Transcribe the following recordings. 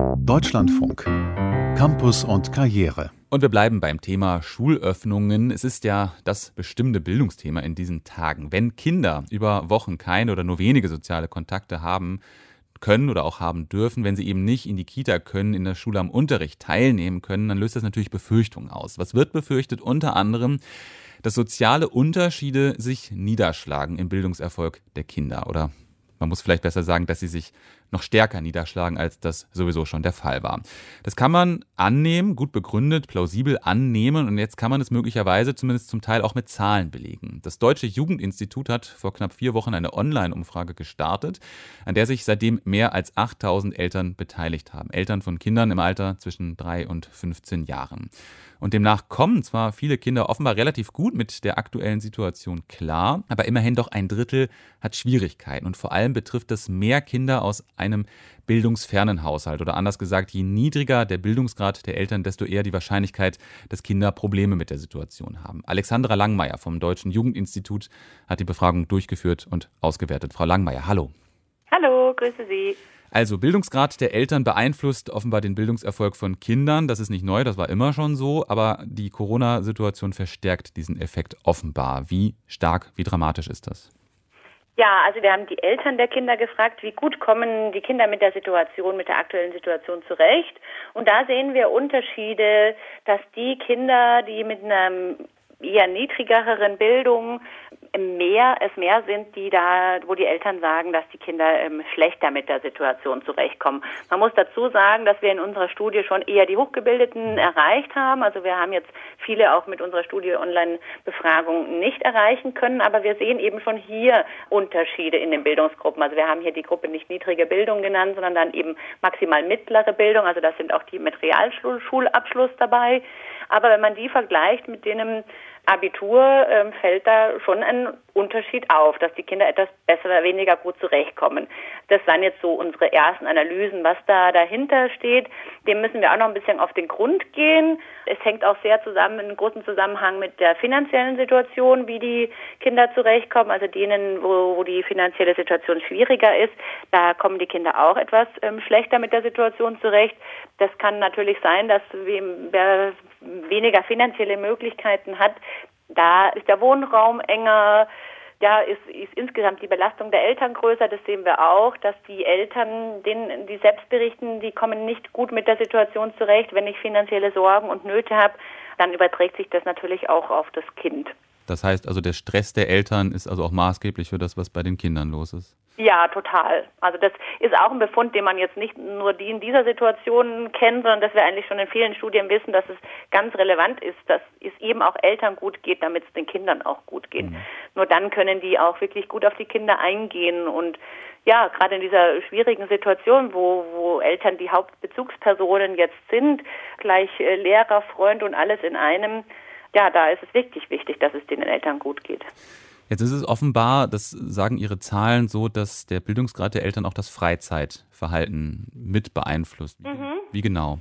Deutschlandfunk. Campus und Karriere. Und wir bleiben beim Thema Schulöffnungen. Es ist ja das bestimmte Bildungsthema in diesen Tagen. Wenn Kinder über Wochen keine oder nur wenige soziale Kontakte haben können oder auch haben dürfen, wenn sie eben nicht in die Kita können, in der Schule am Unterricht teilnehmen können, dann löst das natürlich Befürchtungen aus. Was wird befürchtet? Unter anderem, dass soziale Unterschiede sich niederschlagen im Bildungserfolg der Kinder. Oder man muss vielleicht besser sagen, dass sie sich noch stärker niederschlagen, als das sowieso schon der Fall war. Das kann man annehmen, gut begründet, plausibel annehmen, und jetzt kann man es möglicherweise zumindest zum Teil auch mit Zahlen belegen. Das Deutsche Jugendinstitut hat vor knapp 4 Wochen eine Online-Umfrage gestartet, an der sich seitdem mehr als 8.000 Eltern beteiligt haben. Eltern von Kindern im Alter zwischen 3 und 15 Jahren. Und demnach kommen zwar viele Kinder offenbar relativ gut mit der aktuellen Situation klar, aber immerhin doch ein Drittel hat Schwierigkeiten. Und vor allem betrifft das mehr Kinder aus einem bildungsfernen Haushalt. Oder anders gesagt, je niedriger der Bildungsgrad der Eltern, desto eher die Wahrscheinlichkeit, dass Kinder Probleme mit der Situation haben. Alexandra Langmeier vom Deutschen Jugendinstitut hat die Befragung durchgeführt und ausgewertet. Frau Langmeier, hallo. Hallo, grüße Sie. Also Bildungsgrad der Eltern beeinflusst offenbar den Bildungserfolg von Kindern. Das ist nicht neu, das war immer schon so. Aber die Corona-Situation verstärkt diesen Effekt offenbar. Wie stark, wie dramatisch ist das? Ja, also wir haben die Eltern der Kinder gefragt, wie gut kommen die Kinder mit der Situation, mit der aktuellen Situation zurecht. Und da sehen wir Unterschiede, dass die Kinder, die mit einer eher niedrigeren Bildung mehr sind, die da, wo die Eltern sagen, dass die Kinder schlechter mit der Situation zurechtkommen. Man muss dazu sagen, dass wir in unserer Studie schon eher die Hochgebildeten erreicht haben. Also wir haben jetzt viele auch mit unserer Studie Online-Befragung nicht erreichen können, aber wir sehen eben schon hier Unterschiede in den Bildungsgruppen. Also wir haben hier die Gruppe nicht niedrige Bildung genannt, sondern dann eben maximal mittlere Bildung. Also das sind auch die mit Realschulabschluss dabei. Aber wenn man die vergleicht mit denen Abitur, fällt da schon ein Unterschied auf, dass die Kinder etwas besser oder weniger gut zurechtkommen. Das waren jetzt so unsere ersten Analysen, was da dahinter steht. Dem müssen wir auch noch ein bisschen auf den Grund gehen. Es hängt auch sehr zusammen, in großen Zusammenhang mit der finanziellen Situation, wie die Kinder zurechtkommen. Also denen, wo die finanzielle Situation schwieriger ist, da kommen die Kinder auch etwas schlechter mit der Situation zurecht. Das kann natürlich sein, dass wer weniger finanzielle Möglichkeiten hat, da ist der Wohnraum enger, da ist insgesamt die Belastung der Eltern größer. Das sehen wir auch, dass die Eltern, die selbst berichten, die kommen nicht gut mit der Situation zurecht. Wenn ich finanzielle Sorgen und Nöte habe, dann überträgt sich das natürlich auch auf das Kind. Das heißt also, der Stress der Eltern ist also auch maßgeblich für das, was bei den Kindern los ist? Ja, total. Also das ist auch ein Befund, den man jetzt nicht nur in dieser Situation kennt, sondern dass wir eigentlich schon in vielen Studien wissen, dass es ganz relevant ist, dass es eben auch Eltern gut geht, damit es den Kindern auch gut geht. Nur dann können die auch wirklich gut auf die Kinder eingehen. Und ja, gerade in dieser schwierigen Situation, wo Eltern die Hauptbezugspersonen jetzt sind, gleich Lehrer, Freund und alles in einem, ja, da ist es wirklich wichtig, dass es den Eltern gut geht. Jetzt ist es offenbar, das sagen Ihre Zahlen so, dass der Bildungsgrad der Eltern auch das Freizeitverhalten mit beeinflusst. Wie genau?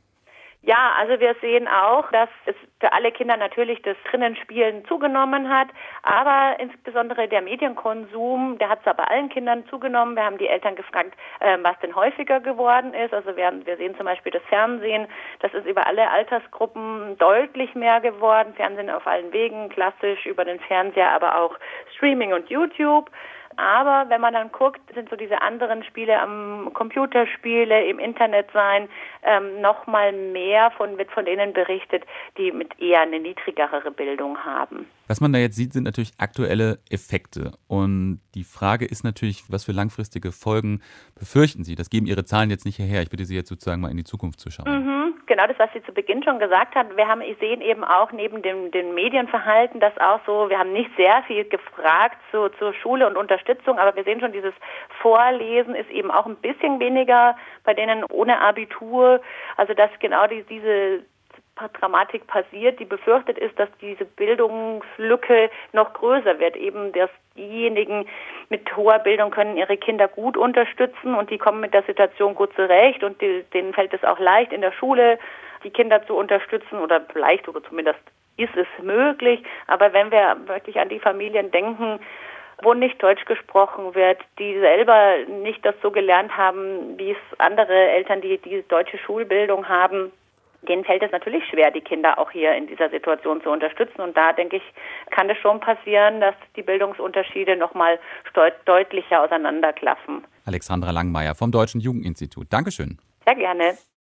Ja, also wir sehen auch, dass es für alle Kinder natürlich das Drinnenspielen zugenommen hat, aber insbesondere der Medienkonsum, der hat zwar bei allen Kindern zugenommen. Wir haben die Eltern gefragt, was denn häufiger geworden ist. Also wir sehen zum Beispiel das Fernsehen, das ist über alle Altersgruppen deutlich mehr geworden. Fernsehen auf allen Wegen, klassisch über den Fernseher, aber auch Streaming und YouTube. Aber wenn man dann guckt, sind so diese anderen Spiele am Computerspiele, im Internet sein, noch mal mehr wird von denen berichtet, die mit eher eine niedrigere Bildung haben. Was man da jetzt sieht, sind natürlich aktuelle Effekte. Und die Frage ist natürlich, was für langfristige Folgen befürchten Sie? Das geben Ihre Zahlen jetzt nicht hierher. Ich bitte Sie jetzt sozusagen mal in die Zukunft zu schauen. Genau das, was Sie zu Beginn schon gesagt haben. Wir sehen eben auch neben dem Medienverhalten, das auch so, wir haben nicht sehr viel gefragt zur Schule und Unterstützung, aber wir sehen schon, dieses Vorlesen ist eben auch ein bisschen weniger bei denen ohne Abitur. Also dass genau diese Dramatik passiert, die befürchtet ist, dass diese Bildungslücke noch größer wird. Eben, dass diejenigen mit hoher Bildung können ihre Kinder gut unterstützen und die kommen mit der Situation gut zurecht und denen fällt es auch leicht, in der Schule die Kinder zu unterstützen oder zumindest ist es möglich. Aber wenn wir wirklich an die Familien denken, wo nicht Deutsch gesprochen wird, die selber nicht das so gelernt haben, wie es andere Eltern, die deutsche Schulbildung haben. Denen fällt es natürlich schwer, die Kinder auch hier in dieser Situation zu unterstützen. Und da, denke ich, kann es schon passieren, dass die Bildungsunterschiede nochmal deutlicher auseinanderklaffen. Alexandra Langmeier vom Deutschen Jugendinstitut. Dankeschön. Sehr gerne.